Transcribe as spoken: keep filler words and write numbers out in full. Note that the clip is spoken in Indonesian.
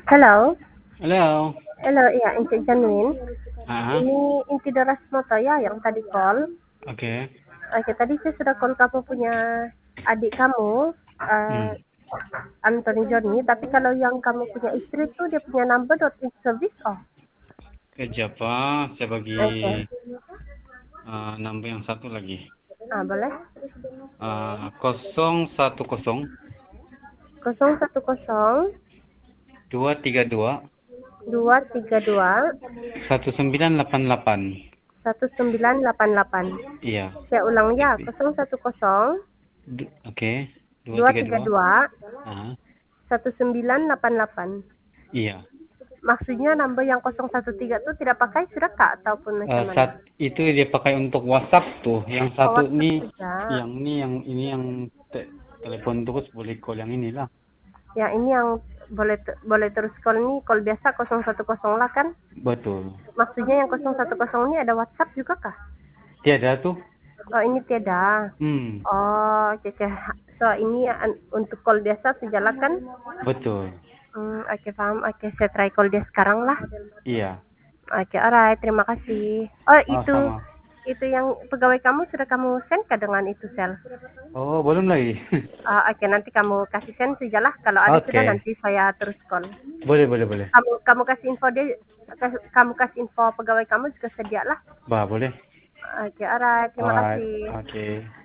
Halo. Halo. Halo, iya, Enti Januin. Ah, Ini Inti Darasmata ya yang tadi call. oke. Oke, tadi saya sudah call kamu punya adik kamu, Hmm. uh, Anthony Johnny. Tapi kalau yang kamu punya istri tuh dia punya number dot in service oh. Kejap, Pak. Saya bagi Oke. uh, number yang satu lagi. Ah, boleh. Uh, kosong satu kosong Kosong satu kosong dua tiga dua dua tiga dua satu sembilan delapan delapan. satu sembilan delapan delapan. Iya. Saya ulang ya, kosong satu kosong Du- Oke. Dua dua tiga tiga dua. dua Ah, satu sembilan delapan delapan. iya. Maksudnya number yang nol satu tiga itu tidak pakai sudah kak ataupun Uh, macam mana? saat itu dia pakai untuk WhatsApp tuh. Yang Oh, satu WhatsApp nih, saja. yang ini yang ini yang te- telepon terus boleh call yang inilah. Ya ini yang boleh boleh terus call nih, call biasa nol satu nol lah kan? Betul. Maksudnya yang nol satu nol ini ada WhatsApp juga kah? Tiada tuh. Oh ini tiada. Hmm. Oh oke oke. So ini an- untuk call biasa sejalan kan? Betul. Hmm, oke paham. Oke saya try call dia sekarang lah. Iya. Oke alright terima kasih. Oh Oh, itu sama. itu yang pegawai kamu sudah kamu send ke dengan itu sel? Oh, belum lagi. Ah, oke nanti kamu kasih send sajalah kalau ada sudah Oke. nanti saya terus call. Boleh, boleh, boleh. Kamu kamu kasih info dia, kas- kamu kasih info pegawai kamu juga sedia lah. Bah, boleh. Oke alright terima Alright. kasih. Oke.